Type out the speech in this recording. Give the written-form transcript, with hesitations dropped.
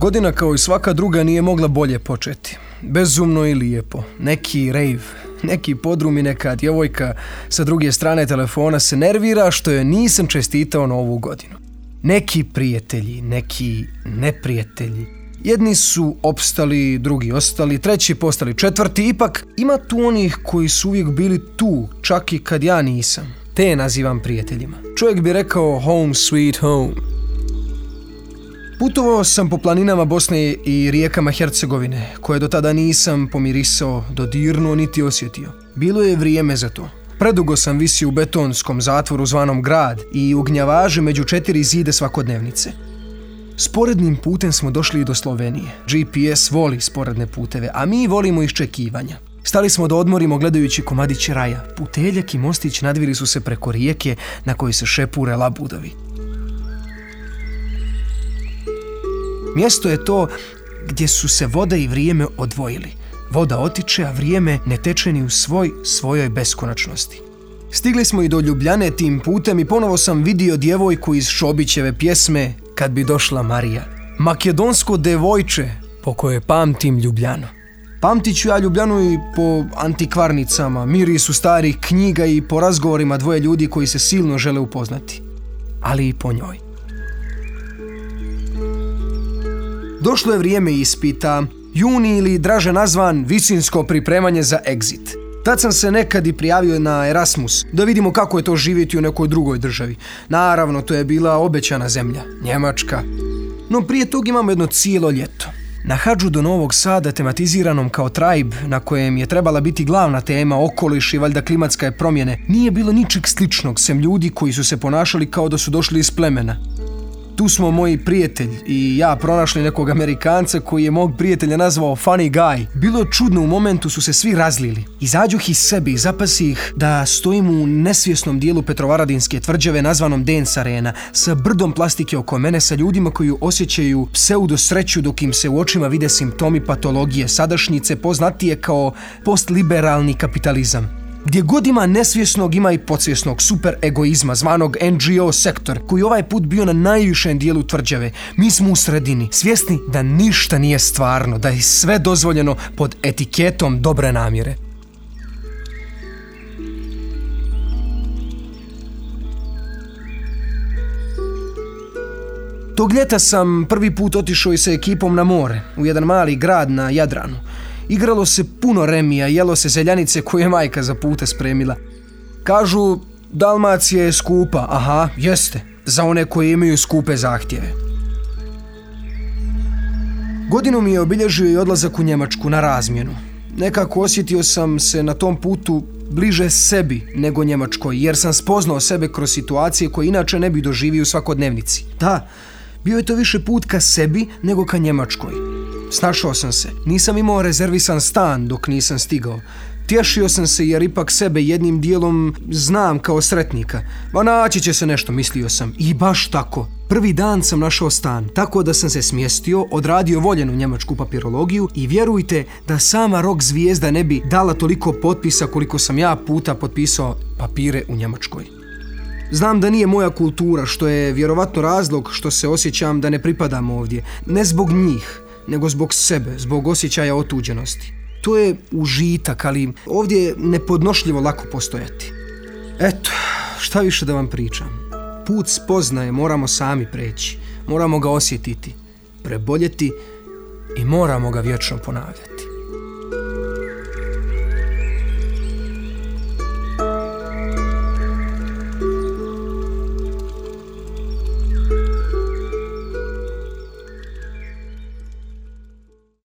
Godina kao i svaka druga nije mogla bolje početi. Bezumno i lijepo. Neki rave, neki podrum i neka djevojka sa druge strane telefona se nervira što joj nisam čestitao na ovu godinu. Neki prijatelji, neki neprijatelji. Jedni su opstali, drugi ostali, treći postali četvrti. Ipak ima tu onih koji su uvijek bili tu, čak i kad ja nisam. Te nazivam prijateljima. Čovjek bi rekao home sweet home. Putovao sam po planinama Bosne i rijekama Hercegovine, koje do tada nisam pomirisao, dodirnuo niti osjetio. Bilo je vrijeme za to. Predugo sam visio u betonskom zatvoru zvanom grad i u gnjavaži među 4 zide svakodnevnice. Sporednim putem smo došli i do Slovenije. GPS voli sporedne puteve, a mi volimo iščekivanja. Stali smo da odmorimo gledajući komadić raja. Puteljak i mostić nadvili su se preko rijeke na kojoj se šepure labudovi. Mjesto je to gdje su se voda i vrijeme odvojili. Voda otiče, a vrijeme ne teče ni u svojoj beskonačnosti. Stigli smo i do Ljubljane tim putem i ponovo sam vidio djevojku iz Šobićeve pjesme Kad bi došla Marija. Makedonsko devojče po kojoj pamtim Ljubljanu. Pamtit ću ja Ljubljanu i po antikvarnicama, mirisu starih knjiga i po razgovorima dvoje ljudi koji se silno žele upoznati. Ali i po njoj. Došlo je vrijeme ispita, juni ili draže nazvan visinsko pripremanje za exit. Tad sam se nekad i prijavio na Erasmus, da vidimo kako je to živjeti u nekoj drugoj državi. Naravno, to je bila obećana zemlja, Njemačka. No prije tog imamo jedno cijelo ljeto. Na hadžu do Novog Sada, tematiziranom kao Tribe, na kojem je trebala biti glavna tema okoliš i valjda klimatske promjene, nije bilo ničeg sličnog, sem ljudi koji su se ponašali kao da su došli iz plemena. Tu smo moji prijatelj i ja pronašli nekog Amerikanca koji je mog prijatelja nazvao funny guy. Bilo je čudno, u momentu su se svi razlili. Izađuh iz sebe i zapasih da stojim u nesvjesnom dijelu Petrovaradinske tvrđave nazvanom Dance Arena, sa brdom plastike oko mene, sa ljudima koji osjećaju pseudo sreću dok im se u očima vide simptomi patologije sadašnjice, poznatije kao postliberalni kapitalizam. Gdje god ima nesvjesnog, ima i podsvjesnog super egoizma, zvanog NGO sektor, koji ovaj put bio na najvišem dijelu tvrđave. Mi smo u sredini, svjesni da ništa nije stvarno, da je sve dozvoljeno pod etiketom dobre namjere. Tog ljeta sam prvi put otišao i sa ekipom na more, u jedan mali grad na Jadranu. Igralo se puno remija, jelo se zeljanice koje je majka za puta spremila. Kažu, Dalmacija je skupa. Aha, jeste, za one koji imaju skupe zahtjeve. Godinu mi je obilježio i odlazak u Njemačku na razmjenu. Nekako osjetio sam se na tom putu bliže sebi nego Njemačkoj, jer sam spoznao sebe kroz situacije koje inače ne bi doživio u svakodnevnici. Da, bio je to više put ka sebi nego ka Njemačkoj. Snašao sam se. Nisam imao rezervisan stan dok nisam stigao. Tješio sam se jer ipak sebe jednim dijelom znam kao sretnika. Ma naći će se nešto, mislio sam. I baš tako. Prvi dan sam našao stan, tako da sam se smjestio, odradio voljenu njemačku papirologiju i vjerujte da sama rock zvijezda ne bi dala toliko potpisa koliko sam ja puta potpisao papire u Njemačkoj. Znam da nije moja kultura, što je vjerovatno razlog što se osjećam da ne pripadam ovdje. Ne zbog njih, nego zbog sebe, zbog osjećaja otuđenosti. To je užitak, ali ovdje je nepodnošljivo lako postojati. Eto, šta više da vam pričam. Put spoznaje moramo sami preći, moramo ga osjetiti, preboljeti i moramo ga vječno ponavljati.